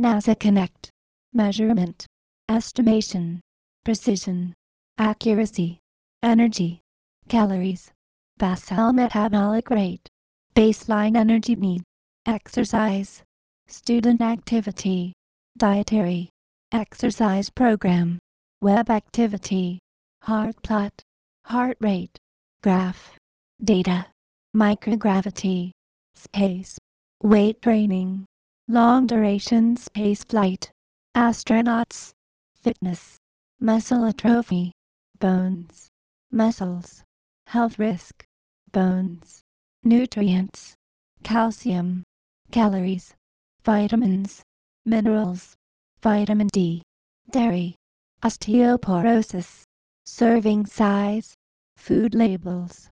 NASA Connect. Measurement. Estimation. Precision. Accuracy. Energy. Calories. Basal metabolic rate. Baseline energy need. Exercise. Student activity. Dietary. Exercise program. Web activity. Heart plot. Heart rate. Graph. Data. Microgravity. Space. Weight training. Long duration space flight. Astronauts. Fitness. Muscle atrophy. Bones. Muscles. Health risk. Bones. Nutrients. Calcium. Calories. Vitamins. Minerals. Vitamin D. Dairy. Osteoporosis. Serving size. Food labels.